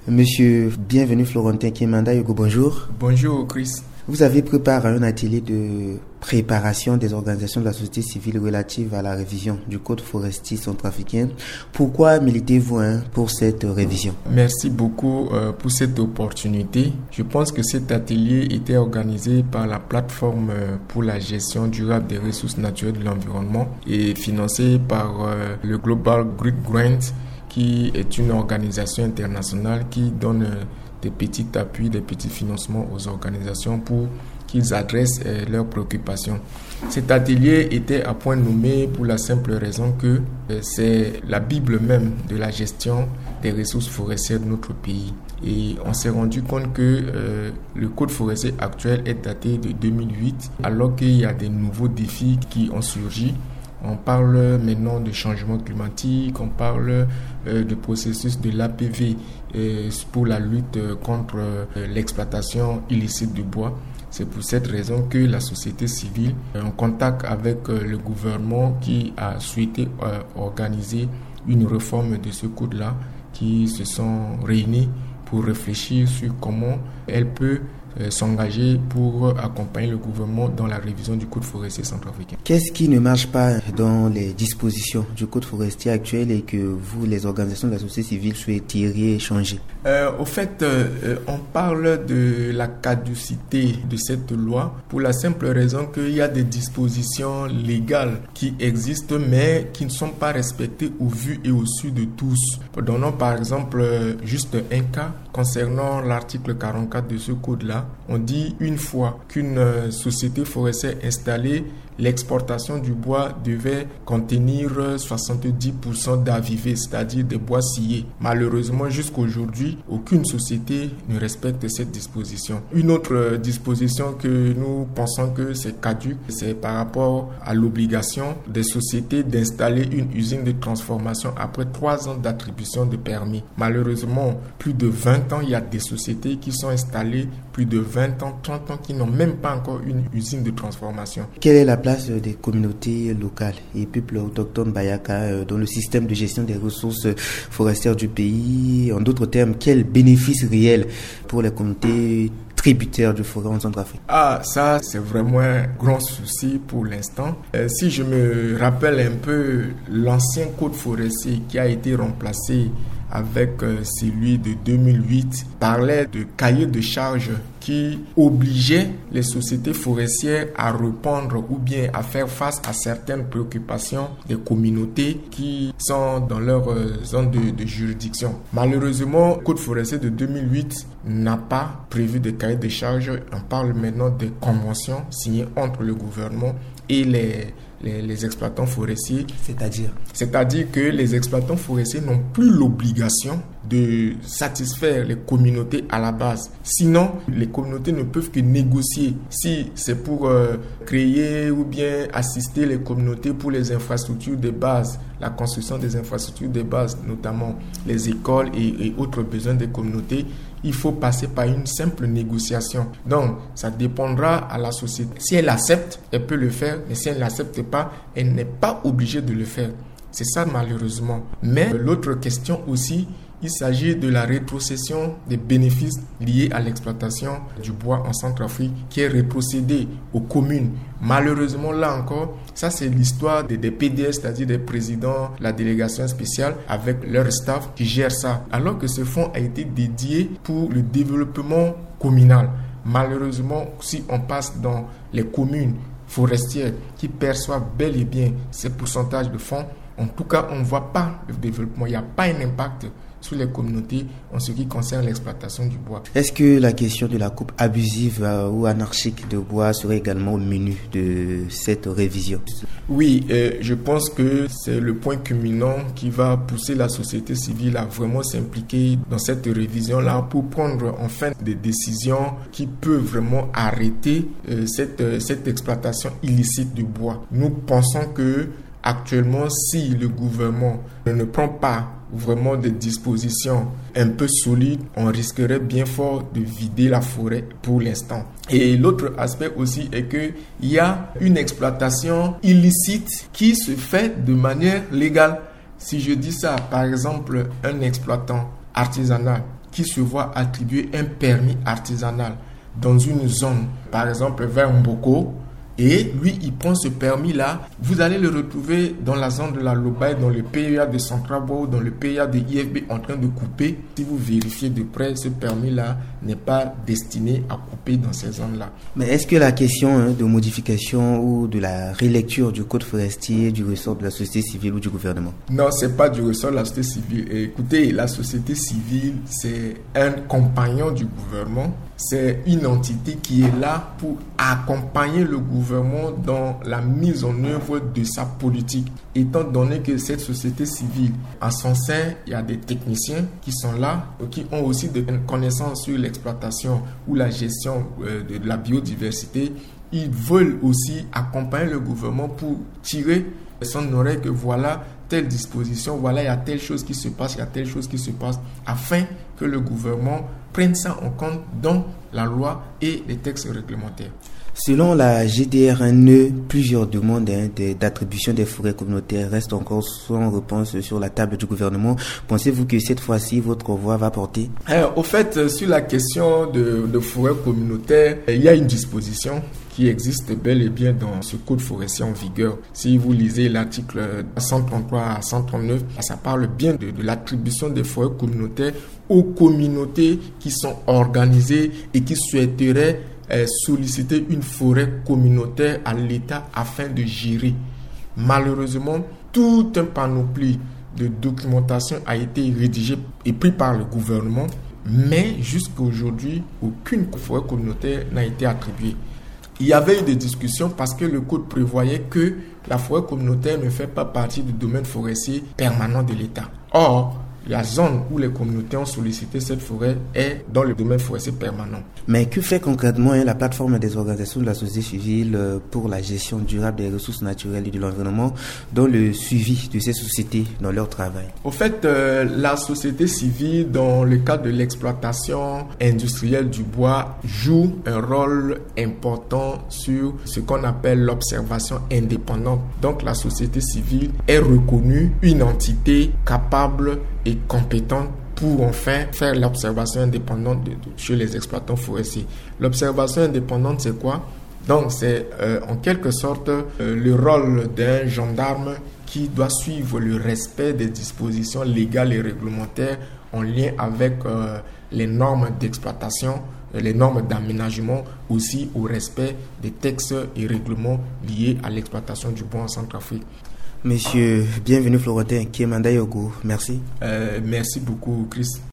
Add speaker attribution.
Speaker 1: Monsieur, bienvenue Florentin Kimanda Yogo, bonjour.
Speaker 2: Bonjour Chris.
Speaker 1: Vous avez préparé un atelier de préparation des organisations de la société civile relative à la révision du Code forestier centrafricain. Pourquoi militez-vous pour cette révision?
Speaker 2: Merci beaucoup pour cette opportunité. Je pense que cet atelier était organisé par la plateforme pour la gestion durable des ressources naturelles de l'environnement et financé par le Global Grid Grant, qui est une organisation internationale qui donne des petits appuis, des petits financements aux organisations pour qu'ils adressent leurs préoccupations. Cet atelier était à point nommé pour la simple raison que c'est la Bible même de la gestion des ressources forestières de notre pays. Et on s'est rendu compte que le code forestier actuel est daté de 2008, alors qu'il y a des nouveaux défis qui ont surgi. On parle maintenant de changement climatique, on parle du processus de l'APV pour la lutte contre l'exploitation illicite du bois. C'est pour cette raison que la société civile, en contact avec le gouvernement qui a souhaité organiser une réforme de ce code-là, qui se sont réunis pour réfléchir sur comment elle peut s'engager pour accompagner le gouvernement dans la révision du Code forestier centrafricain.
Speaker 1: Qu'est-ce qui ne marche pas dans les dispositions du Code forestier actuel et que vous, les organisations de la société civile, souhaiteriez changer?
Speaker 2: Au fait, on parle de la caducité de cette loi pour la simple raison qu'il y a des dispositions légales qui existent mais qui ne sont pas respectées au vu et au su de tous. Donnons par exemple juste un cas concernant l'article 44 de ce code-là. On dit une fois qu'une société forestière installée, l'exportation du bois devait contenir 70% d'AVV, c'est-à-dire des bois sciés. Malheureusement, jusqu'à aujourd'hui, aucune société ne respecte cette disposition. Une autre disposition que nous pensons que c'est caduque, c'est par rapport à l'obligation des sociétés d'installer une usine de transformation après 3 ans d'attribution de permis. Malheureusement, plus de 20 ans, il y a des sociétés qui sont installées plus de 20 ans, 30 ans, qui n'ont même pas encore une usine de transformation.
Speaker 1: Quelle est la place des communautés locales et peuples autochtones Bayaka dans le système de gestion des ressources forestières du pays? En d'autres termes, quel bénéfice réel pour les communautés tributaires du forêt en Centrafrique?
Speaker 2: Ça, c'est vraiment un grand souci pour l'instant. Si je me rappelle un peu, l'ancien code forestier qui a été remplacé avec celui de 2008 parlait de cahier de charges qui obligeait les sociétés forestières à répondre ou bien à faire face à certaines préoccupations des communautés qui sont dans leur zone de juridiction. Malheureusement, le Code forestier de 2008 n'a pas prévu de cahier de charges. On parle maintenant de conventions signées entre le gouvernement et les exploitants forestiers. C'est-à-dire que les exploitants forestiers n'ont plus l'obligation de satisfaire les communautés à la base. Sinon, les communautés ne peuvent que négocier. Si c'est pour créer ou bien assister les communautés pour les infrastructures de base, la construction des infrastructures de base, notamment les écoles et autres besoins des communautés, il faut passer par une simple négociation. Donc, ça dépendra à la société. Si elle accepte, elle peut le faire, mais si elle n'accepte pas, elle n'est pas obligée de le faire. C'est ça malheureusement. Mais l'autre question aussi, il s'agit de la rétrocession des bénéfices liés à l'exploitation du bois en Centrafrique qui est rétrocédée aux communes. Malheureusement, là encore, ça c'est l'histoire des PDS, c'est-à-dire des présidents, la délégation spéciale avec leur staff qui gère ça. Alors que ce fonds a été dédié pour le développement communal. Malheureusement, si on passe dans les communes forestières qui perçoivent bel et bien ces pourcentages de fonds, en tout cas, on ne voit pas le développement. Il n'y a pas un impact sur les communautés en ce qui concerne l'exploitation du bois.
Speaker 1: Est-ce que la question de la coupe abusive ou anarchique de bois serait également au menu de cette révision?
Speaker 2: Oui, je pense que c'est le point culminant qui va pousser la société civile à vraiment s'impliquer dans cette révision-là pour prendre enfin des décisions qui peuvent vraiment arrêter cette exploitation illicite du bois. Nous pensons que actuellement, si le gouvernement ne prend pas vraiment des dispositions un peu solides, on risquerait bien fort de vider la forêt pour l'instant. Et l'autre aspect aussi est qu'il y a une exploitation illicite qui se fait de manière légale. Si je dis ça, par exemple, un exploitant artisanal qui se voit attribuer un permis artisanal dans une zone, par exemple vers Mboko, et lui, il prend ce permis-là. Vous allez le retrouver dans la zone de la Lobaye, dans le PEA de Centrabo, dans le PEA de IFB en train de couper. Si vous vérifiez de près, ce permis-là n'est pas destiné à couper dans ces zones-là.
Speaker 1: Mais est-ce que la question de modification ou de la relecture du code forestier du ressort de la société civile ou du gouvernement?
Speaker 2: Non, c'est pas du ressort de la société civile. Et écoutez, la société civile, c'est un compagnon du gouvernement. C'est une entité qui est là pour accompagner le gouvernement dans la mise en œuvre de sa politique. Étant donné que cette société civile, à son sein, il y a des techniciens qui sont là, qui ont aussi des connaissances sur l'exploitation ou la gestion de la biodiversité. Ils veulent aussi accompagner le gouvernement pour tirer son oreille que voilà telle disposition, voilà il y a telle chose qui se passe, il y a telle chose qui se passe, afin que le gouvernement prenne ça en compte dans la loi et les textes réglementaires.
Speaker 1: Selon la GDRNE, plusieurs demandes d'attribution des forêts communautaires restent encore sans réponse sur la table du gouvernement. Pensez-vous que cette fois-ci, votre voix va porter?
Speaker 2: Au fait, sur la question de forêts communautaires, il y a une disposition qui existe bel et bien dans ce code forestier en vigueur. Si vous lisez l'article 133 à 139, ça parle bien de l'attribution des forêts communautaires aux communautés qui sont organisées et qui souhaiteraient solliciter une forêt communautaire à l'État afin de gérer. Malheureusement, tout un panoplie de documentation a été rédigé et pris par le gouvernement, mais jusqu'à aujourd'hui, aucune forêt communautaire n'a été attribuée. Il y avait eu des discussions parce que le code prévoyait que la forêt communautaire ne fait pas partie du domaine forestier permanent de l'État. Or, la zone où les communautés ont sollicité cette forêt est dans le domaine forestier permanent.
Speaker 1: Mais que fait concrètement la plateforme des organisations de la société civile pour la gestion durable des ressources naturelles et de l'environnement dans le suivi de ces sociétés dans leur travail?
Speaker 2: Au fait, la société civile, dans le cadre de l'exploitation industrielle du bois, joue un rôle important sur ce qu'on appelle l'observation indépendante. Donc, la société civile est reconnue une entité capable et compétente pour enfin faire l'observation indépendante chez les exploitants forestiers. L'observation indépendante, c'est quoi? Donc, c'est en quelque sorte le rôle d'un gendarme qui doit suivre le respect des dispositions légales et réglementaires en lien avec les normes d'exploitation, les normes d'aménagement, aussi au respect des textes et règlements liés à l'exploitation du bois en Centrafrique.
Speaker 1: Monsieur, bienvenue Florentin Kiemanda Yogo, merci.
Speaker 2: Merci beaucoup Chris.